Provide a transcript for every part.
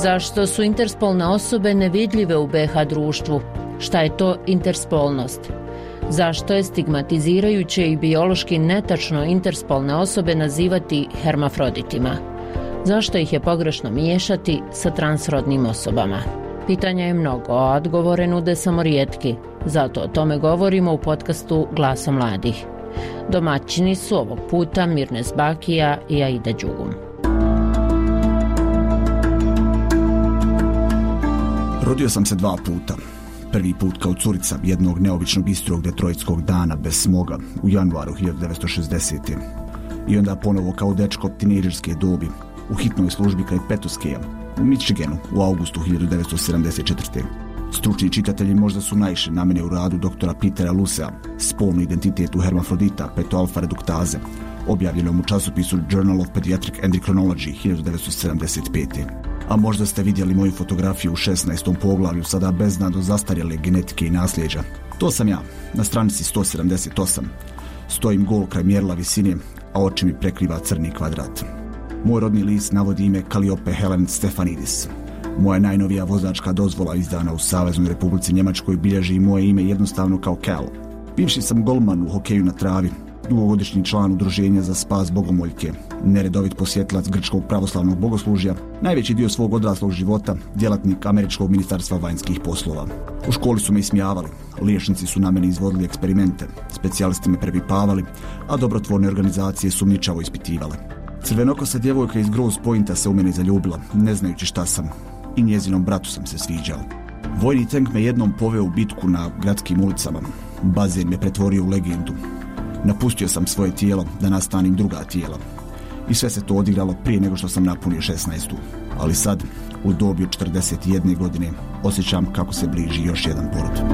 Zašto su interspolne osobe nevidljive u BiH društvu? Šta je to interspolnost? Zašto je stigmatizirajuće i biološki netačno interspolne osobe nazivati hermafroditima? Zašto ih je pogrešno miješati sa transrodnim osobama? Pitanja je mnogo, a odgovore nude samo rijetki. Zato o tome govorimo u podcastu Glasom mladih. Domaćini su ovog puta Mirnes Bakija i Aida Đugum. Rodio sam se 2 puta. Prvi put kao curica jednog neobičnog bistrog detroitskog dana bez smoga u januaru 1960. I onda ponovo kao dečko tinejdžerske dobi u hitnoj službi kraj Petoskeja u Michiganu u augustu 1974. Stručni čitatelji možda su naišli na mene u radu doktora Petera Lusea, Spolni identitet u hermafrodita petoalfa reduktaze, objavljenom u časopisu Journal of Pediatric Endocrinology 1975. A možda ste vidjeli moju fotografiju u 16. poglavlju sada beznado zastarjele genetike i nasljeđa. To sam ja, na stranici 178. Stojim gol kraj mjerila visine, a oči mi prekriva crni kvadrat. Moj rodni list navodi ime Kalliope Helen Stefanidis. Moja najnovija vozačka dozvola izdana u Saveznoj Republici Njemačkoj bilježi moje ime jednostavno kao Cal. Bivši sam golman u hokeju na travi, dugogodišnji član Udruženja za spas bogomoljke, neredovit posjetilac grčkog pravoslavnog bogoslužja, najveći dio svog odraslog života djelatnik Američkog ministarstva vanjskih poslova. U školi su me ismijavali, liječnici su na meni izvodili eksperimente, specijalisti me previpavali, a dobrotvorne organizacije sumnjičavo ispitivale. Crvenokosa djevojka iz Grosse Pointa se u mene zaljubila, ne znajući šta sam, i njezinom bratu sam se sviđao. Vojni tank me jednom poveo u bitku na gradskim ulicama, bazen me pretvorio u legendu. Napustio sam svoje tijelo da nastanim druga tijela. I sve se to odigralo prije nego što sam napunio 16. Ali sad, u dobi od 41 godine, osjećam kako se bliži još jedan porod.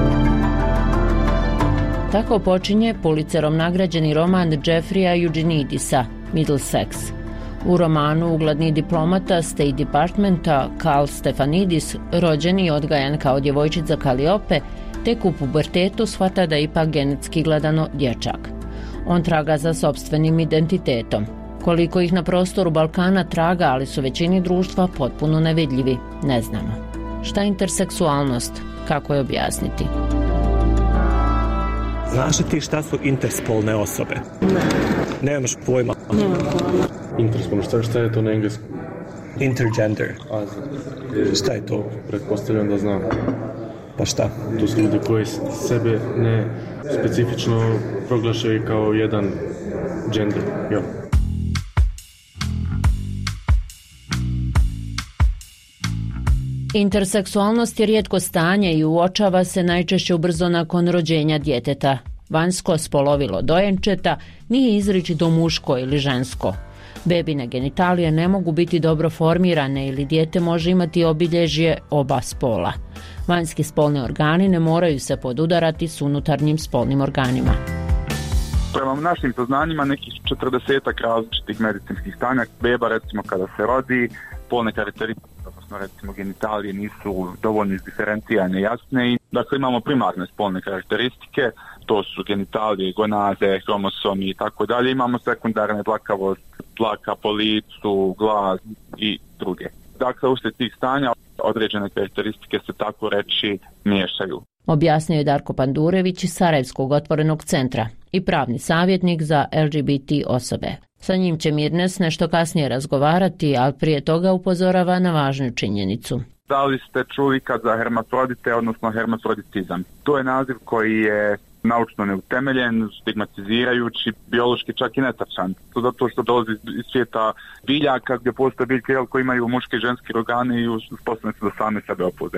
Tako počinje Pulitzerom nagrađeni roman Jeffreya Eugenidisa, Middlesex. U romanu ugledni diplomata State Departmenta Cal Stefanidis, rođen i odgajan kao djevojčica Kalliope, tek u pubertetu shvata da je ipak genetski gledano dječak. On traga za sopstvenim identitetom. Koliko ih na prostoru Balkana traga, ali su većini društva potpuno nevidljivi, ne znamo. Šta je interseksualnost? Kako je objasniti? Znaš li ti šta su interspolne osobe? Ne. Nemaš pojma? Nemam pojma. Interspolno, šta je to na engleskom? Intergender. Šta je to? Pretpostavljam da znam. Pa šta? To su ljudi koji sebe ne specifično proglašaju kao jedan gender. Jo. Interseksualnost je rijetko stanje i uočava se najčešće ubrzo nakon rođenja djeteta. Vanjsko spolovilo dojenčeta nije izričito muško ili žensko. Bebine genitalije ne mogu biti dobro formirane ili dijete može imati obilježje oba spola. Vanjski spolni organi ne moraju se podudarati s unutarnjim spolnim organima. Prema našim saznanjima nekih 40 različitih medicinskih stanja. Beba recimo kada se rodi, spolne karakteristike, odnosno recimo genitalije nisu dovoljno izdiferencijane jasne. Dakle imamo primarne spolne karakteristike, to su genitalije, gonaze, hromosomi i tako dalje. Imamo sekundarne dlakavost, dlaka po licu, glas i druge. Dakle, uslijed tih stanja određene karakteristike se tako reći miješaju. Objasnio je Darko Pandurević iz Sarajevskog otvorenog centra i pravni savjetnik za LGBT osobe. Sa njim će Mirnes nešto kasnije razgovarati, ali prije toga upozorava na važnu činjenicu. Da li ste čuli kad za hermafrodite, odnosno hermafroditizam? To je naziv koji je naučno neutemeljen, stigmatizirajući, biološki čak i netačan. To zato što dolazi iz svijeta biljaka gdje postoje biljke koji imaju muške i ženske organe i sposobne su da same sebe oploze.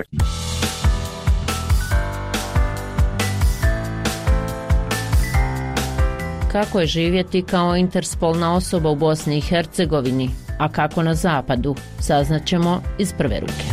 Kako je živjeti kao interspolna osoba u Bosni i Hercegovini, a kako na zapadu, saznaćemo iz prve ruke.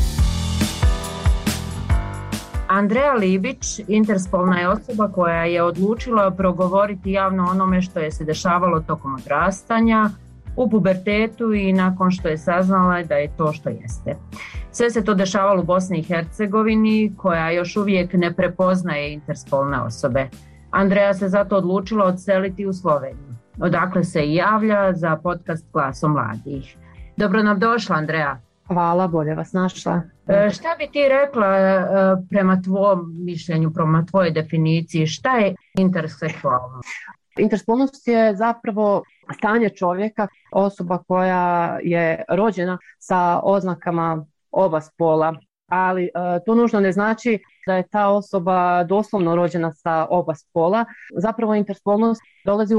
Andreja Libić, interspolna je osoba koja je odlučila progovoriti javno onome što je se dešavalo tokom odrastanja, u pubertetu i nakon što je saznala da je to što jeste. Sve se to dešavalo u Bosni i Hercegovini, koja još uvijek ne prepoznaje interspolne osobe. Andreja se zato odlučila odseliti u Sloveniju, odakle se i javlja za podcast Glasom mladih. Dobro nam došla, Andreja. Hvala, bolje vas našla. Šta bi ti rekla prema tvom mišljenju, prema tvojoj definiciji, šta je interseksualnost? Interspolnost je zapravo stanje čovjeka, osoba koja je rođena sa oznakama oba spola, ali to nužno ne znači da je ta osoba doslovno rođena sa oba spola. Zapravo interspolnost dolazi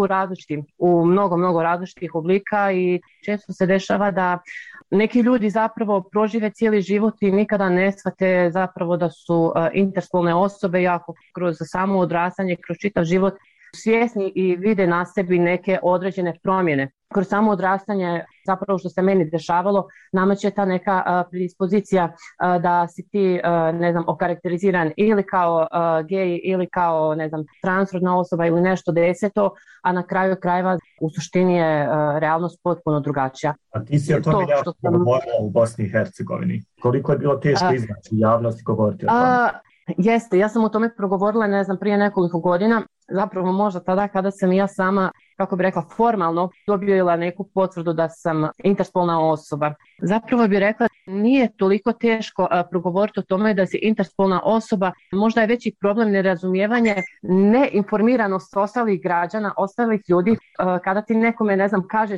u mnogo različitih oblika i često se dešava da neki ljudi zapravo prožive cijeli život i nikada ne shvate zapravo da su interspolne osobe, jako kroz samo odrastanje, kroz čitav život svjesni i vide na sebi neke određene promjene. Kroz samo odrastanje, zapravo što se meni dešavalo, nameće ta neka predispozicija da si ti, okarakteriziran ili kao gej ili kao, transrodna osoba ili nešto deseto, a na kraju krajeva u suštini je realnost potpuno drugačija. A ti si o tome jako govorila u Bosni i Hercegovini. Koliko je bilo teško izaći u javnost i govoriti o tome? Jeste, ja sam o tome progovorila, prije nekoliko godina, zapravo možda tada kada sam ja sama, kako bi rekla, formalno dobila neku potvrdu da sam interspolna osoba. Zapravo bi rekla, nije toliko teško progovoriti o tome da si interspolna osoba, možda je veći problem nerazumijevanje, neinformiranost ostalih građana, ostalih ljudi, kada ti nekome, kažeš,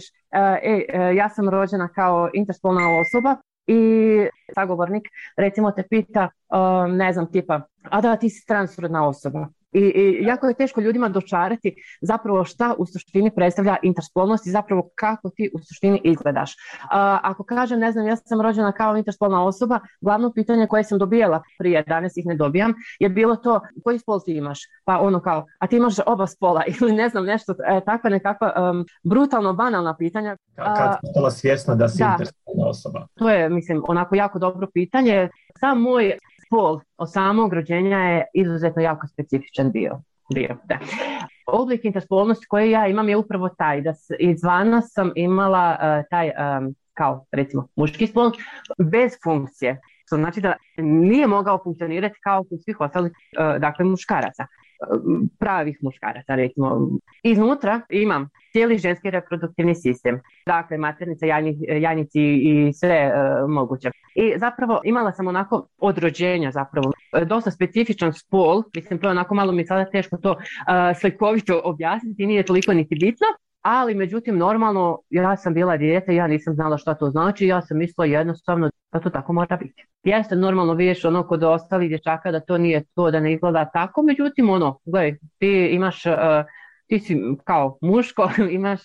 ja sam rođena kao interspolna osoba, i sagovornik recimo te pita, tipa, a da ti si transrodna osoba. I jako je teško ljudima dočarati zapravo šta u suštini predstavlja interspolnost i zapravo kako ti u suštini izgledaš. Ako kažem, ja sam rođena kao interspolna osoba, glavno pitanje koje sam dobijala prije, danas ih ne dobijam, je bilo to, koji spol ti imaš? Pa ono kao, a ti imaš oba spola ili nešto, takva nekakva brutalno banalna pitanja. Kad si postala svjesna da si interspolna osoba? To je, onako jako dobro pitanje. Sam moj spol od samog rođenja je izuzetno jako specifičan bio. Da. Oblik interspolnosti koji ja imam je upravo taj, da izvana sam imala taj, kao recimo muški spol, bez funkcije. To znači da nije mogao funkcionirati kao kod svih ostalih, muškaraca. Pravih muškaraca, recimo. Iznutra imam cijeli ženski reproduktivni sistem, dakle maternica, jajnici i sve moguće. I zapravo imala sam onako od rođenja zapravo dosta specifičan spol, to je onako malo mi sada teško to slikovito objasniti, nije toliko niti bitno, ali međutim normalno ja sam bila dijete, ja nisam znala šta to znači, ja sam mislila jednostavno da to tako mora biti. Jeste normalno vidiš kod ostalih dječaka da to nije to, da ne izgleda tako, međutim gledaj, ti imaš, ti si kao muško, imaš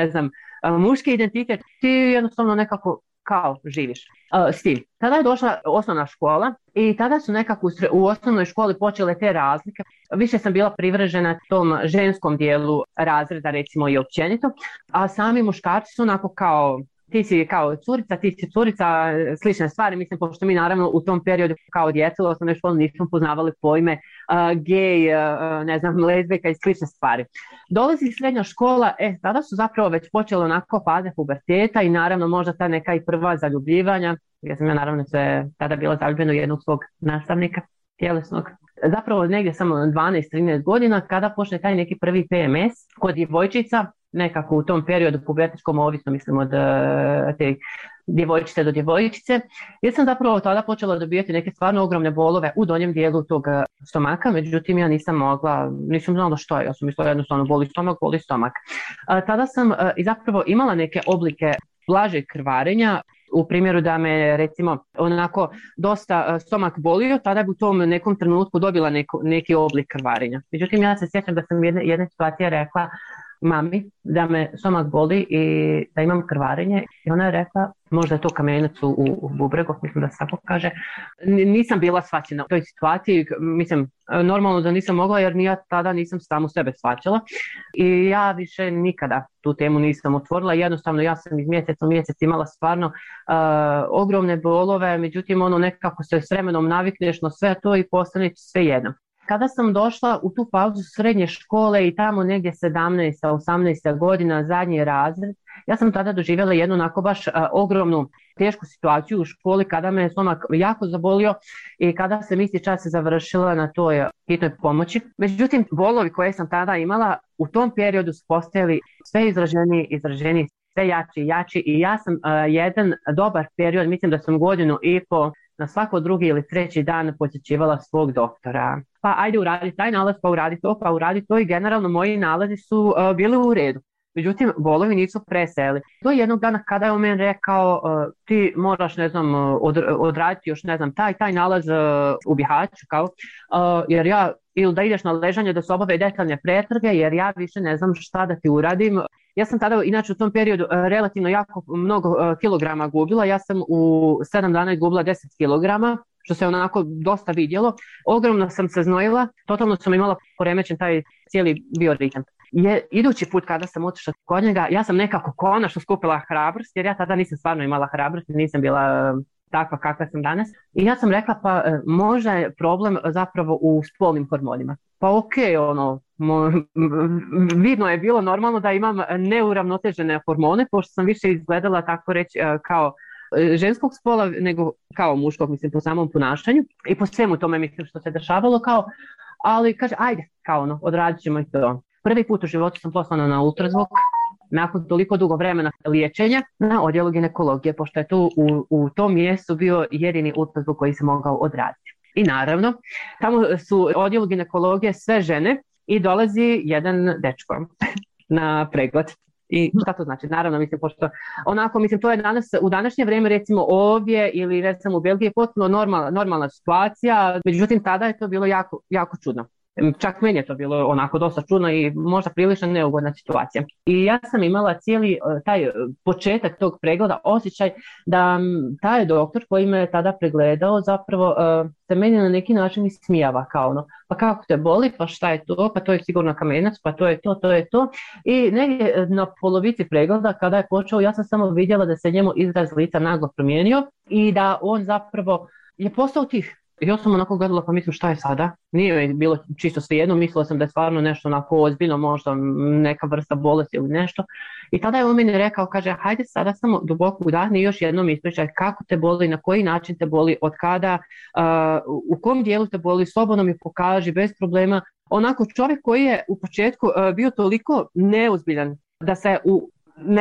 muški identitet, ti jednostavno nekako kao živiš s tim. Tada je došla osnovna škola i tada su nekako u osnovnoj školi počele te razlike. Više sam bila privržena tom ženskom dijelu razreda, recimo i općenito, a sami muškarci su onako kao, ti si kao curica, ti si curica, slične stvari, pošto mi naravno u tom periodu kao djeca u osnovnoj školi nismo poznavali pojme gej, lezbijka i slične stvari. Dolazi srednja škola, tada su zapravo već počele onako faze puberteta i naravno možda ta neka i prva zaljubljivanja. Ja sam naravno tada bila zaljubljena u jednog svog nastavnika tjelesnog. Zapravo negdje samo 12-13 godina kada počne taj neki prvi PMS kod djevojčica, nekako u tom periodu pubertetskom, ovisno od te djevojčice do djevojčice, jer sam zapravo tada počela dobijati neke stvarno ogromne bolove u donjem dijelu tog stomaka, međutim ja nisam znala što je, ja sam mislila jednostavno boli stomak. Tada sam i zapravo imala neke oblike blažeg krvarenja, u primjeru da me recimo onako dosta stomak bolio, tada bi u tom nekom trenutku dobila neki oblik krvarenja. Međutim ja se sjećam da sam jedne situacije rekla mami da me stomak boli i da imam krvarenje i ona je rekla možda je to kamenac u bubregu, mislim da se tako kaže. Nisam bila shvaćena u toj situaciji, normalno da nisam mogla jer ja tada nisam samu sebe shvaćala i ja više nikada tu temu nisam otvorila, jednostavno ja sam iz mjeseca u mjesec imala stvarno ogromne bolove, međutim nekako se s vremenom navikneš na sve to i postane sve jedno. Kada sam došla u tu pauzu srednje škole i tamo negdje 17-18 godina, zadnji razred, ja sam tada doživjela jednu onako baš ogromnu tešku situaciju u školi kada me stomak jako zabolio i kada sam isti čas završila na toj hitnoj pomoći. Međutim, bolovi koje sam tada imala u tom periodu su postajali sve izraženiji. sve jači i jači i ja sam jedan dobar period, mislim da sam 1.5 godina na svako drugi ili treći dan posjećivala svog doktora. Pa ajde uradi taj nalaz, pa uradi to i generalno moji nalazi su bili u redu. Međutim, bolovi nisu preseli. To je jednog dana kada je on meni rekao ti moraš, ne znam, odraditi još, ne znam, taj nalaz u Bihaću, kao, jer ja, ili da ideš na ležanje da se obave detaljne pretrage, jer ja više ne znam šta da ti uradim. Ja sam tada, inače u tom periodu, relativno jako mnogo kilograma gubila. Ja sam u 7 dana izgubila 10 kilograma, što se onako dosta vidjelo. Ogromno sam se znojila, totalno sam imala poremećen taj cijeli bioritam. Idući put kada sam otišla kod njega, ja sam nekako konačno skupila hrabrost, jer ja tada nisam stvarno imala hrabrost, nisam bila takva kakva sam danas. I ja sam rekla, pa možda je problem zapravo u spolnim hormonima. Pa okej, vidno je bilo normalno da imam neuravnotežene hormone, pošto sam više izgledala, tako reći, kao ženskog spola nego kao muškog, mislim, po samom ponašanju i po svemu tome, mislim, što se dešavalo, kao, ali kaže, ajde, kao odradit ćemo i to. Prvi put u životu sam poslana na ultrazvuk, nakon toliko dugo vremena liječenja, na odjelu ginekologije, pošto je tu u tom mjestu bio jedini ultrazvuk koji se mogao odraditi. I naravno, tamo su odjelu ginekologije sve žene i dolazi jedan dečko na pregled. I šta to znači? Naravno, mislim, pošto onako, mislim, to je danas, u današnje vrijeme, recimo ovdje ili recimo u Belgiji, potpuno normalna situacija, međutim tada je to bilo jako, jako čudno. Čak meni je to bilo onako dosta čudno i možda prilično neugodna situacija. I ja sam imala cijeli taj početak tog pregleda osjećaj da taj doktor koji me tada pregledao zapravo se meni na neki način ismijava, kao pa kako te boli, pa šta je to, pa to je sigurno kamenac, pa to je to. I negdje na polovici pregleda kada je počeo, ja sam samo vidjela da se njemu izraz lica naglo promijenio i da on zapravo je postao tih. Ja sam onako gledala, pa mislim, šta je sada? Nije bilo čisto svejedno, mislila sam da je stvarno nešto onako ozbiljno, možda neka vrsta bolesti ili nešto. I tada je on meni rekao, kaže, hajde sada samo duboko udahni i još jednom ispričaj kako te boli, na koji način te boli, od kada, u kom dijelu te boli, slobodno mi pokaži, bez problema. Onako čovjek koji je u početku bio toliko neozbiljan da se u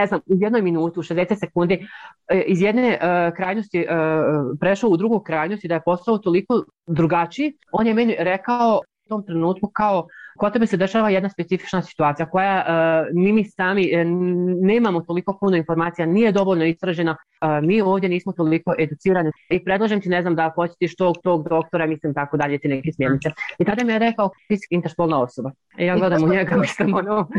1 minutu, 60 sekundi iz jedne krajnosti prešao u drugu krajnost i da je postao toliko drugačiji, on je meni rekao u tom trenutku kao kod tebe se dešava jedna specifična situacija koja mi sami nemamo toliko puno informacija, nije dovoljno istražena, mi ovdje nismo toliko educirani i predlažem ti, ne znam, da posjetiš tog doktora, mislim, tako dalje, ti neke smjernice. I tada mi je rekao, ti si interspolna osoba. I ja gledam u njega, mislim,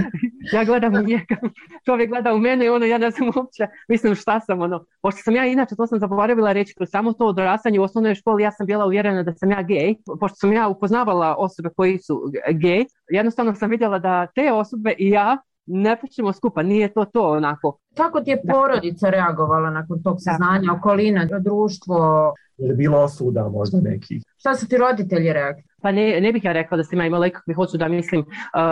ja gledam u njega, čovjek gleda u mene i ja ne znam uopće, mislim, šta sam, pošto sam ja, inače, to sam zaboravila reći, kroz samo to odrastanje u osnovnoj školi, ja sam bila uvjerena da sam ja gej, pošto sam ja upoznavala osobe koji su gej, jednostavno sam vidjela da te osobe i ja ne pričamo skupa, nije to onako. Kako ti je porodica reagovala nakon tog saznanja, okolina, društvo? Je bilo osuda možda neki? Šta su ti roditelji rekli? Pa ne bih ja rekla da sam ja imala ikakvih osuda, mislim,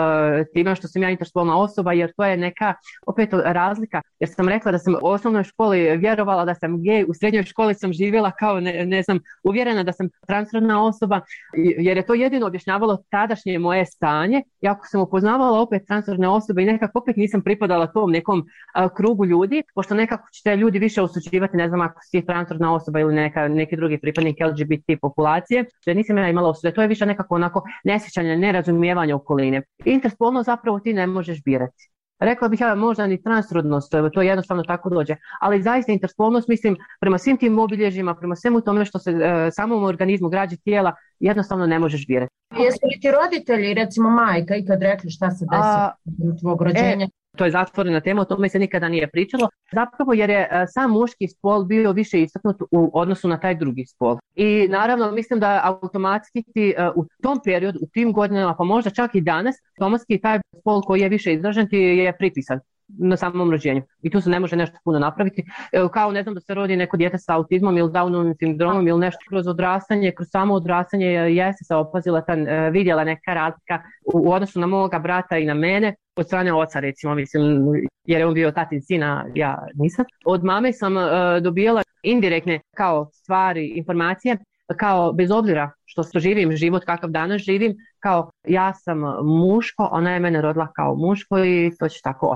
time što sam ja interspolna osoba, jer to je neka opet razlika, jer sam rekla da sam u osnovnoj školi vjerovala da sam gej, u srednjoj školi sam živjela kao, ne znam, uvjerena da sam transrodna osoba, jer je to jedino objašnjavalo tadašnje moje stanje, i ako sam upoznavala opet transrodne osobe i nekako opet nisam pripadala tom nekom krugu ljudi, pošto nekako će te ljudi više osuđivati, ne znam, ako si transrodna osoba ili neki drugi pripadnik LGBT populacije, da nisam ja imala osude, to je više nekako onako nesjećanje, nerazumijevanje okoline. Interspolno zapravo ti ne možeš birati. Rekla bih ja možda ni transrodnost, to jednostavno tako dođe, ali zaista interspolnost, mislim, prema svim tim obilježjima, prema svemu tome što se samom organizmu građe tijela, jednostavno ne možeš birati. Jesu li ti roditelji, recimo majka, ikad rekli šta se desi u tvog rođenja? To je zatvorena tema, o tome se nikada nije pričalo, zapravo jer je sam muški spol bio više istaknut u odnosu na taj drugi spol. I naravno mislim da automatski ti u tom periodu, u tim godinama, pa možda čak i danas, automatski taj spol koji je više izražen ti je pripisan na samom rođenju. I tu se ne može nešto puno napraviti. Kao, ne znam, da se rodi neko dijete sa autizmom ili Downovim sindromom ili nešto kroz odrastanje, kroz samo odrastanje jeste se opazila, vidjela neka razlika u odnosu na moga brata i na mene, od strane oca, recimo, mislim, jer je on bio tatin sina, ja nisam. Od mame sam dobijala indirektne kao stvari, informacije, kao bez obzira što živim život kakav danas živim, kao ja sam muško, ona je mene rodila kao muško i to će tako osjetiti.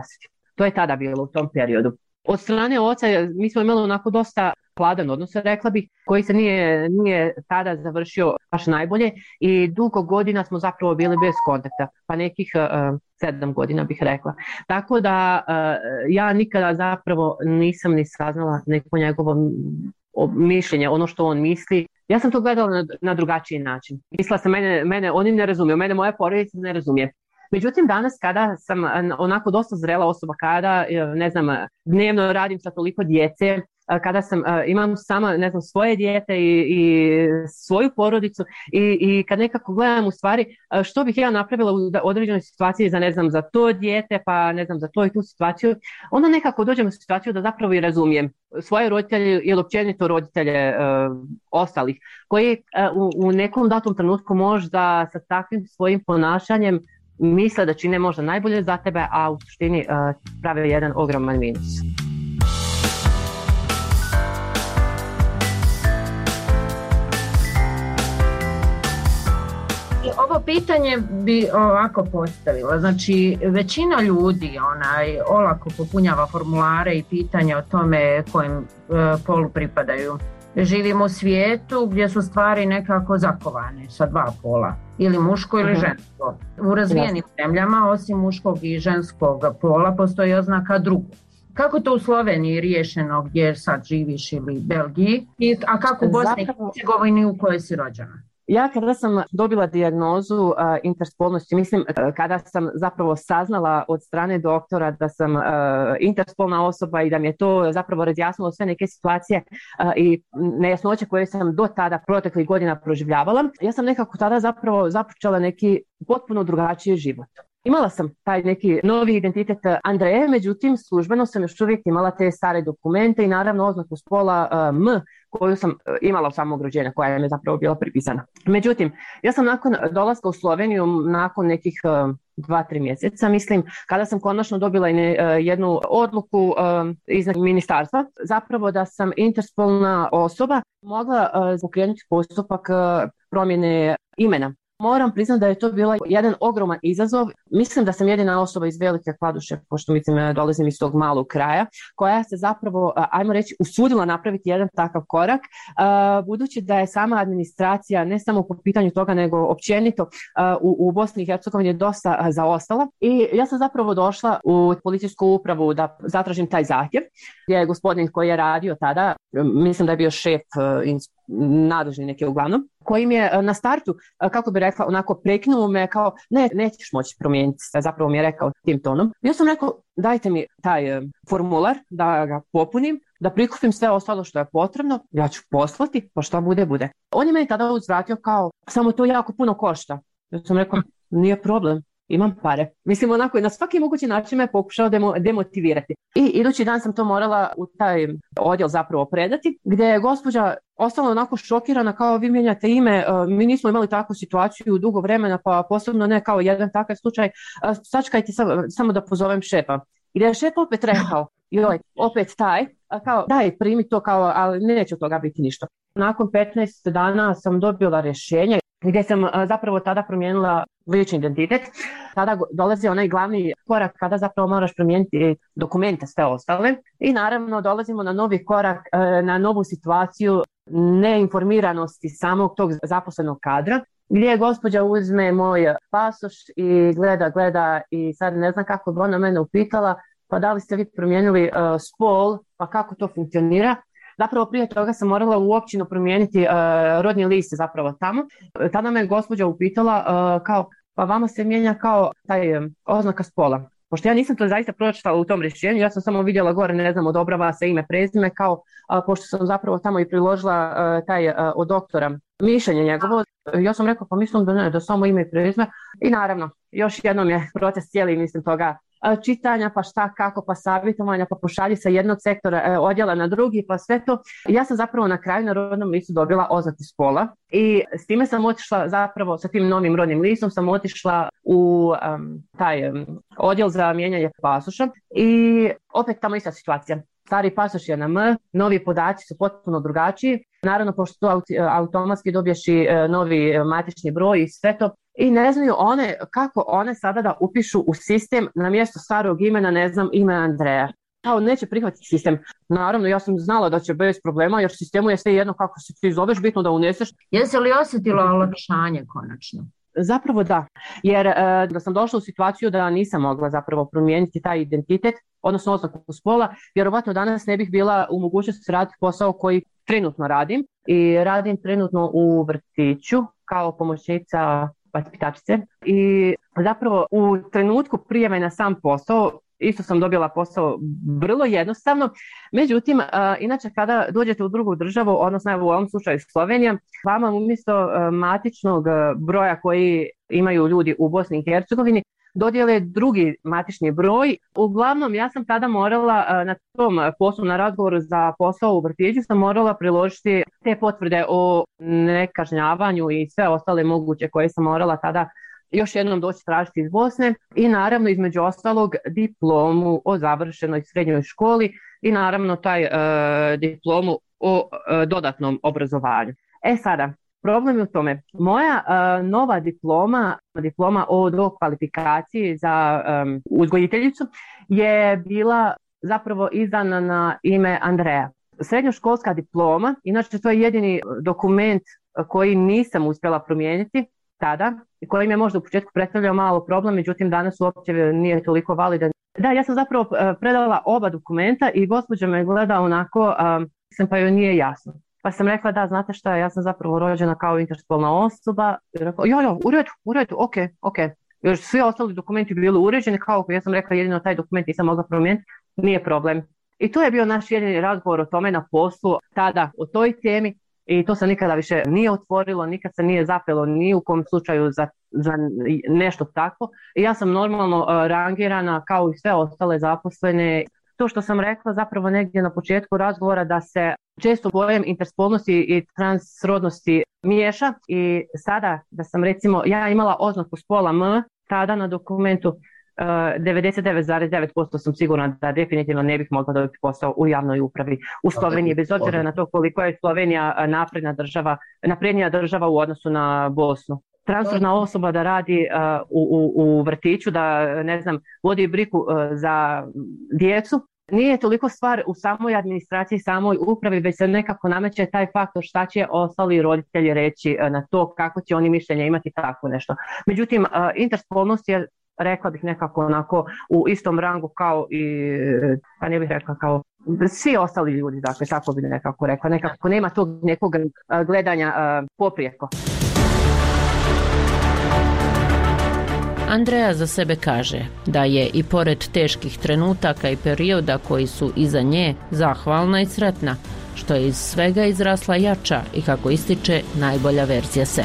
To je tada bilo u tom periodu. Od strane oca mi smo imali onako dosta hladan odnos, rekla bih, koji se nije tada završio baš najbolje i dugo godina smo zapravo bili bez kontakta, pa nekih 7 godina bih rekla. Tako da ja nikada zapravo nisam ni saznala neko njegovo mišljenje, ono što on misli. Ja sam to gledala na drugačiji način. Mislila sam, mene oni ne razumiju, mene moja porodica ne razumije. Međutim, danas kada sam onako dosta zrela osoba, kada, ne znam, dnevno radim sa toliko djece, kada imam sama, ne znam, svoje dijete i svoju porodicu i kad nekako gledam u stvari što bih ja napravila u određenoj situaciji za, ne znam, za to dijete, pa ne znam, za to i tu situaciju, onda nekako dođem u situaciju da zapravo i razumijem svoje roditelje ili općenito roditelje ostalih, koji u nekom datom trenutku možda sa takvim svojim ponašanjem misle da čine možda najbolje za tebe, a u suštini prave jedan ogroman minus. Ovo pitanje bi ovako postavila. Znači, većina ljudi olako popunjava formulare i pitanja o tome kojem polu pripadaju. Živimo u svijetu gdje su stvari nekako zakovane sa 2 pola, ili muško ili žensko. U razvijenim zemljama, osim muškog i ženskog pola, postoji oznaka drugo. Kako to u Sloveniji riješeno gdje sad živiš ili Belgiji, a kako u Bosni i Hercegovini u kojoj si rođena? Ja kada sam dobila dijagnozu interspolnosti, mislim kada sam zapravo saznala od strane doktora da sam interspolna osoba i da mi je to zapravo razjasnilo sve neke situacije i nejasnoće koje sam do tada proteklih godina proživljavala, ja sam nekako tada zapravo započela neki potpuno drugačiji život. Imala sam taj neki novi identitet Andreje, međutim službeno sam još uvijek imala te stare dokumente i naravno oznaku spola M koju sam imala od samog rođenja, koja je zapravo bila pripisana. Međutim, ja sam nakon dolaska u Sloveniju, nakon nekih 2-3 mjeseca, mislim, kada sam konačno dobila jednu odluku iz ministarstva, zapravo da sam interspolna osoba, mogla pokrenuti postupak promjene imena. Moram priznati da je to bilo jedan ogroman izazov. Mislim da sam jedina osoba iz Velike Kladuše, pošto mislim dolazim iz tog malog kraja, koja se zapravo, ajmo reći, usudila napraviti jedan takav korak, budući da je sama administracija, ne samo po pitanju toga, nego općenito u Bosni i Hercegovini dosta zaostala. I ja sam zapravo došla u policijsku upravu da zatražim taj zahtjev, gdje je gospodin koji je radio tada, mislim da je bio šef nadležni neki uglavnom, koji mi je na startu, kako bi rekla, onako prekinuo me kao, nećeš moći promijeniti, zapravo mi je rekao tim tonom. Ja sam rekao, dajte mi taj formular da ga popunim, da prikupim sve ostalo što je potrebno, ja ću poslati, pa šta bude, bude. On je meni tada uzvratio kao, samo to jako puno košta. Ja sam rekao, nije problem, imam pare. Mislim, onako, na svaki mogući način me pokušao demotivirati. I idući dan sam to morala u taj odjel zapravo predati, gdje je gospođa ostala onako šokirana, kao vi mijenjate ime, mi nismo imali takvu situaciju dugo vremena, pa posebno ne kao jedan takav slučaj, sačekajte samo da pozovem šefa. I da je šef opet rekao, joj, opet taj, kao daj primi to, kao, ali neće od toga biti ništa. Nakon 15 dana sam dobila rješenje gdje sam zapravo tada promijenila lični identitet. Tada dolazi onaj glavni korak kada zapravo moraš promijeniti dokumente, sve ostale. I naravno dolazimo na novi korak, na novu situaciju neinformiranosti samog tog zaposlenog kadra, gdje gospođa uzme moj pasoš i gleda i sad ne znam kako bi ona mene upitala, pa da li ste vi promijenili spol, pa kako to funkcionira. Zapravo prije toga sam morala u općinu promijeniti rodni list zapravo tamo. Tada me gospođa upitala kao, pa vama se mijenja kao taj oznaka spola. Pošto ja nisam to zaista pročitala u tom rješenju, ja sam samo vidjela gore, ne znam, odobrava se ime, prezime, kao pošto sam zapravo tamo i priložila taj od doktora mišljenje njegovo. Ja sam rekla, pa mislim da ne, da samo ime i prezime. I naravno, još jednom je proces cijeli, mislim, toga čitanja, pa šta, kako, pa savjetovanja, pa pošalji sa jednog sektora odjela na drugi, pa sve to. Ja sam zapravo na kraju na rodnom listu dobila oznaku spola i s time sam otišla zapravo, sa tim novim rodnim listom sam otišla u taj odjel za mijenjanje pasoša i opet tamo ista situacija. stari pasoš je na M, novi podaci su potpuno drugačiji. Naravno, pošto automatski dobiješ i novi matični broj i sve to. I ne znaju one kako one sada da upišu u sistem na mjesto starog imena, ne znam, ime Andreja. Kao neće prihvatiti sistem. Naravno, ja sam znala da će bez problema, jer sistemu je sve jedno kako se ti zoveš, bitno da uneseš. Jesi li osjetila olakšanje konačno? Zapravo da, jer da sam došla u situaciju da nisam mogla zapravo promijeniti taj identitet, odnosno oznaku spola, vjerovatno danas ne bih bila u mogućnosti raditi posao koji trenutno radim. I radim trenutno u vrtiću kao pomoćnica vaspitačice. I zapravo u trenutku prijave na sam posao isto sam dobila posao vrlo jednostavno. Međutim, inače kada dođete u drugu državu, odnosno u ovom slučaju Slovenija, vama umjesto matičnog broja koji imaju ljudi u Bosni i Hercegovini, dodijele drugi matični broj. Uglavnom, ja sam tada morala na tom poslu, na razgovoru za posao u vrtiću, sam morala priložiti te potvrde o nekažnjavanju i sve ostale moguće koje sam morala tada još jednom doći tražiti iz Bosne i naravno između ostalog diplomu o završenoj srednjoj školi i naravno taj diplomu o dodatnom obrazovanju. Sada, problem je u tome, moja nova diploma o dokvalifikaciji za uzgojiteljicu je bila zapravo izdana na ime Andreja. Srednjoškolska diploma, inače to je jedini dokument koji nisam uspjela promijeniti tada, koji mi je možda u početku predstavljao malo problem, međutim danas uopće nije toliko validan. Da, ja sam zapravo predala oba dokumenta i gospođa me gleda onako, pa joj nije jasno. Pa sam rekla da, znate šta, ja sam zapravo rođena kao interspolna osoba. I rekla, u redu, ok. Još svi ostali dokumenti bili uređeni, kao ja sam rekla jedino taj dokument nisam mogla promijeniti, nije problem. I to je bio naš jedini razgovor o tome na poslu, tada o toj temi. I to se nikada više nije otvorilo, nikad se nije zapelo ni u kom slučaju za nešto takvo. I ja sam normalno rangirana kao i sve ostale zaposlene. To što sam rekla zapravo negdje na početku razgovora da se često pojam interspolnosti i transrodnosti miješa i sada da sam recimo, ja imala oznaku spola M, tada na dokumentu 99,9% sam sigurna da definitivno ne bih mogla dobiti posao u javnoj upravi u Sloveniji, bez obzira na to koliko je Slovenija naprednija država u odnosu na Bosnu. Transrodna osoba da radi u vrtiću, da ne znam, vodi brigu za djecu, nije toliko stvar u samoj administraciji, samoj upravi, već se nekako nameće taj faktor šta će ostali roditelji reći na to, kako će oni mišljenje imati, tako nešto. Međutim, interspolnost je, rekla bih nekako onako u istom rangu kao i, pa ne bih rekla kao svi ostali ljudi, dakle tako bih nekako rekla, nekako nema tog nekog gledanja poprijeko. Andreja za sebe kaže da je i pored teških trenutaka i perioda koji su iza nje zahvalna i sretna, što je iz svega izrasla jača i kako ističe najbolja verzija sebe.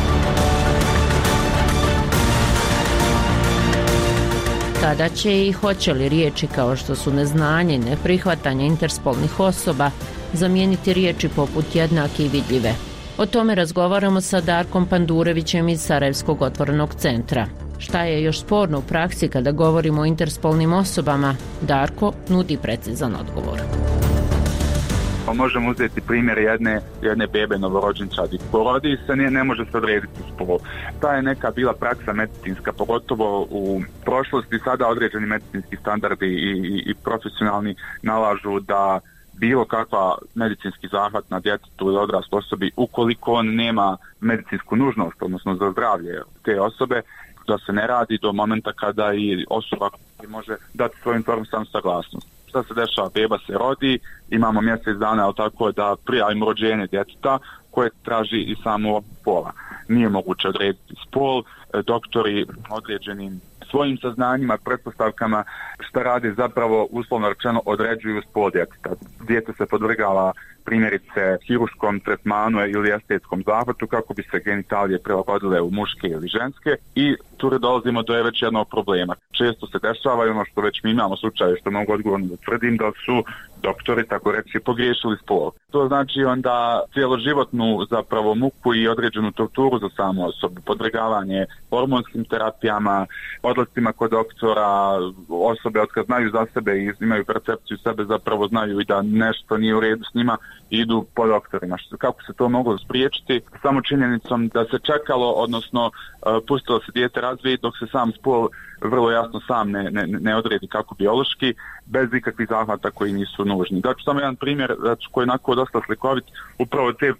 Kada će i hoće li riječi kao što su neznanje i neprihvatanje interspolnih osoba zamijeniti riječi poput jednake i vidljive? O tome razgovaramo sa Darkom Pandurevićem iz Sarajevskog otvorenog centra. Šta je još sporno u praksi kada govorimo o interspolnim osobama? Darko nudi precizan odgovor. Možemo uzeti primjer jedne bebe novorođenčadi. Porodi se, ne može se odrediti spol. Ta je neka bila praksa medicinska, pogotovo u prošlosti. Sada određeni medicinski standardi i profesionalni nalažu da bilo kakva medicinski zahvat na djetetu ili odrasloj osobi, ukoliko on nema medicinsku nužnost, odnosno za zdravlje te osobe, da se ne radi do momenta kada i osoba može dati svoju informisanu saglasnost. Šta se dešava? Beba se rodi, imamo mjesec dana, ali tako da prijavimo rođenje djeteta koje traži i samo pola. Nije moguće odrediti spol, doktori određenim svojim saznanjima, pretpostavkama šta rade zapravo uslovno rečeno određuju spol djeteta. Dijete se podvrgava primjerice hiruškom tretmanu ili estetskom zahvatu kako bi se genitalije prilagodile u muške ili ženske i tu dolazimo do već jednog problema. Često se dešava i ono što već mi imamo slučaje što mogu odgovorno da tvrdim da su doktori tako reći pogriješili spol. To znači onda cijeloživotnu zapravo muku i određenu torturu za samu osobu, podvrgavanje hormonskim terapijama, odlascima kod doktora, osobe otkad znaju za sebe i imaju percepciju sebe zapravo znaju i da nešto nije u redu s njima i idu po doktorima. Kako se to moglo spriječiti? Samo činjenicom da se čekalo, odnosno pustilo se dijete razvije dok se sam spol vrlo jasno sam ne odredi kako biološki, bez ikakvih zahvata koji nisu nužni. Daću samo jedan primjer koji je onako dosta slikovit, upravo te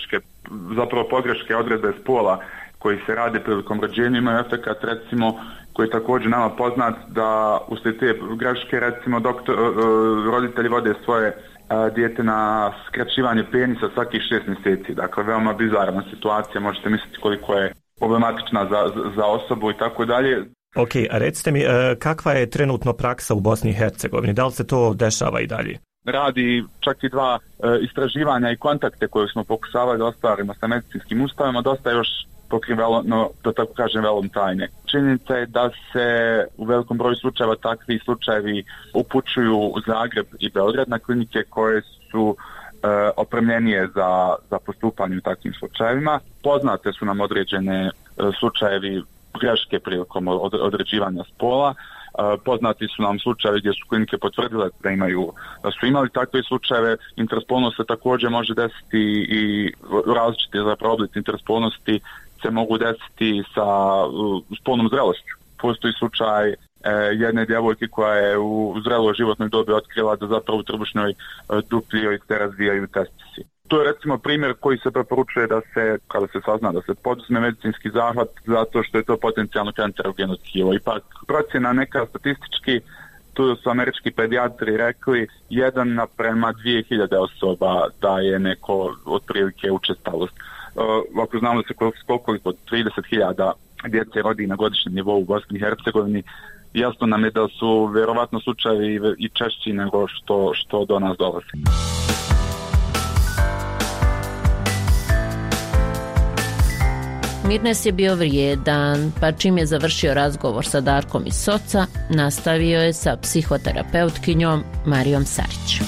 pogreške odredbe spola koji se rade prilikom rođenja imaju efekat recimo koji je također nama poznat da uslijed te greške recimo roditelji vode svoje dijete na skraćivanje penisa svakih 6 mjeseci. Dakle, veoma bizarna situacija, možete misliti koliko je problematična za osobu i tako dalje. Ok, a recite mi, kakva je trenutno praksa u Bosni i Hercegovini? Da li se to dešava i dalje? Radi čak i 2 istraživanja i kontakte koje smo pokušavali da ostvarimo sa medicinskim ustavima, dosta još pokrivalo, no, da tako kažem, velom tajne. Činjenica je da se u velikom broju slučajeva takvi slučajevi upućuju u Zagreb i Beograd na klinike koje su opremljenije za postupanje u takvim slučajevima. Poznate su nam određene slučajevi greške prilikom određivanja spola. Poznati su nam slučajevi gdje su klinike potvrdile da su imali takve slučajeve. Interspolnost se također može desiti i različite zapravo oblici interspolnosti se mogu desiti sa spolnom zrelošću. Postoji slučaj jedne djevojke koja je u zreloj životnoj dobi otkrila da zapravo u trbušnoj dupli joj se razvijaju testisi. To je recimo primjer koji se preporučuje da se, kada se sazna da se poduzme medicinski zahvat zato što je to potencijalno kancerogeno tkivo. Ipak procjena neka statistički, tu su američki pedijatri rekli 1:2000 osoba da je neko otprilike učestalost. Ako znamo da se koliko 30.000 djece rodi na godišnjem nivou u Bosni i Hercegovini, jasno nam je da su vjerovatno slučajevi i češći nego što do nas dolazi. Mirnes je bio vrijedan, pa čim je završio razgovor sa Darkom iz Soca, nastavio je sa psihoterapeutkinjom Marijom Sarić.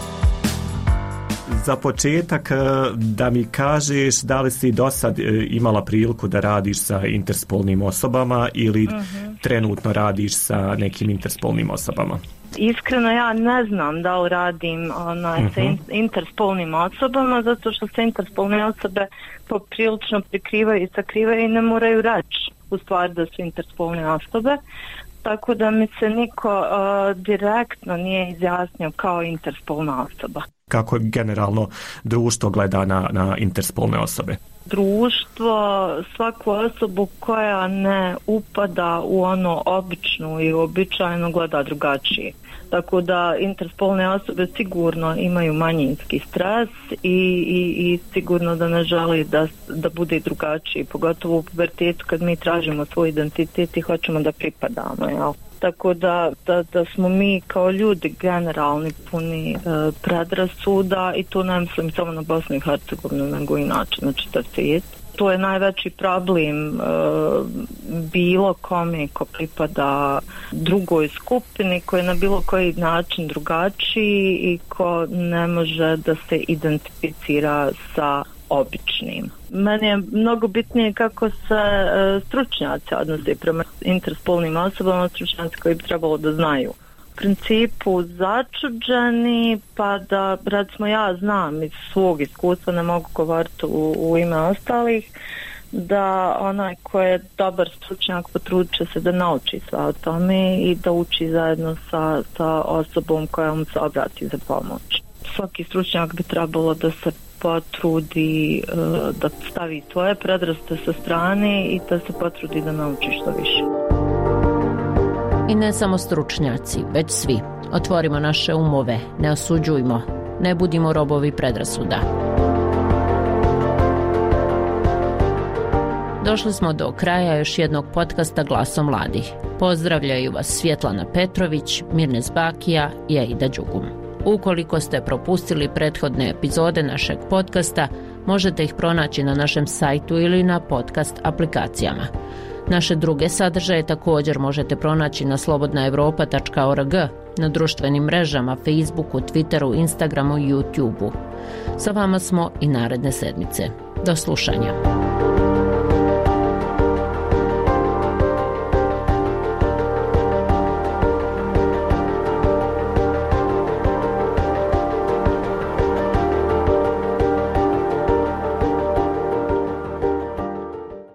Za početak da mi kažeš da li si do sad imala priliku da radiš sa interspolnim osobama ili trenutno radiš sa nekim interspolnim osobama? Iskreno ja ne znam da li radim sa interspolnim osobama, zato što se interspolne osobe poprilično prikrivaju i sakrivaju i ne moraju reći u stvari da su interspolne osobe. Tako da mi se niko direktno nije izjasnio kao interspolna osoba. Kako generalno društvo gleda na interspolne osobe? Društvo svaku osobu koja ne upada u ono običnu i uobičajeno gleda drugačije. Tako da interspolne osobe sigurno imaju manjinski stres i sigurno da ne žele da bude drugačiji, pogotovo u pubertetu kad mi tražimo svoj identitet i hoćemo da pripadamo, jel? Tako da smo mi kao ljudi generalni puni predrasuda i to ne mislim samo na Bosnu i Hercegovinu nego inače na čitav svijet. To je najveći problem bilo kome ko pripada drugoj skupini, koji je na bilo koji način drugačiji i ko ne može da se identificira sa običnim. Meni je mnogo bitnije kako se stručnjaci odnose prema interspolnim osobama, stručnjaci koji bi trebalo da znaju. U principu začuđeni, pa da recimo ja znam iz svog iskustva, ne mogu govoriti u ime ostalih, da onaj ko je dobar stručnjak potrudit će se da nauči sve o tome i da uči zajedno sa osobom koja mu se obrati za pomoć. Svaki stručnjak bi trebalo da se potrudi da stavi svoje predrasude sa strane i da se potrudi da nauči što više. I ne samo stručnjaci, već svi. Otvorimo naše umove, ne osuđujmo, ne budimo robovi predrasuda. Došli smo do kraja još jednog podcasta Glasom mladih. Pozdravljaju vas Svjetlana Petrović, Mirnes Bakija i Aida Đugum. Ukoliko ste propustili prethodne epizode našeg podcasta, možete ih pronaći na našem sajtu ili na podcast aplikacijama. Naše druge sadržaje također možete pronaći na slobodnaevropa.org, na društvenim mrežama, Facebooku, Twitteru, Instagramu i YouTubeu. Sa vama smo i naredne sedmice. Do slušanja.